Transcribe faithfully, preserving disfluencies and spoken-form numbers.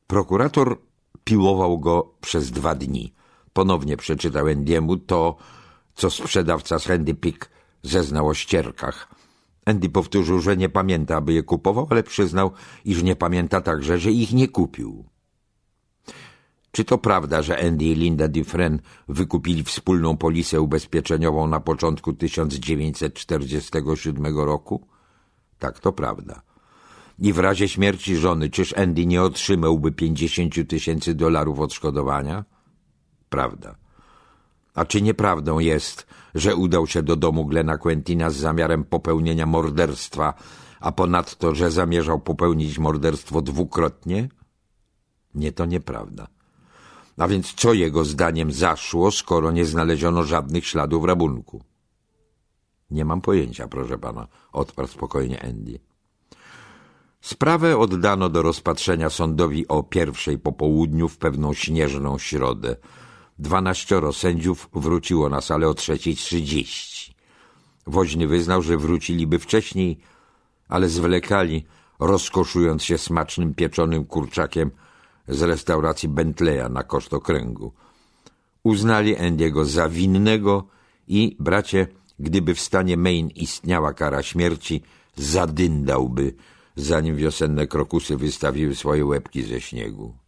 Prokurator piłował go przez dwa dni. Ponownie przeczytał Andy'emu to, co sprzedawca z Handy Pick zeznał o ścierkach. Andy powtórzył, że nie pamięta, aby je kupował, ale przyznał, iż nie pamięta także, że ich nie kupił. Czy to prawda, że Andy i Linda Dufresne wykupili wspólną polisę ubezpieczeniową na początku tysiąc dziewięćset czterdziestego siódmego roku? Tak, to prawda. I w razie śmierci żony, czyż Andy nie otrzymałby pięćdziesiąt tysięcy dolarów odszkodowania? Prawda. A czy nieprawdą jest, że udał się do domu Glena Quentina z zamiarem popełnienia morderstwa, a ponadto, że zamierzał popełnić morderstwo dwukrotnie? Nie, to nieprawda. A więc co jego zdaniem zaszło, skoro nie znaleziono żadnych śladów rabunku? Nie mam pojęcia, proszę pana, odparł spokojnie Andy. Sprawę oddano do rozpatrzenia sądowi o pierwszej po południu w pewną śnieżną środę. Dwanaścioro sędziów wróciło na salę o trzeciej trzydzieści. Woźny wyznał, że wróciliby wcześniej, ale zwlekali, rozkoszując się smacznym pieczonym kurczakiem z restauracji Bentleya na koszt okręgu. Uznali Andy'ego za winnego i, bracie, gdyby w stanie Maine istniała kara śmierci, zadyndałby, zanim wiosenne krokusy wystawiły swoje łebki ze śniegu.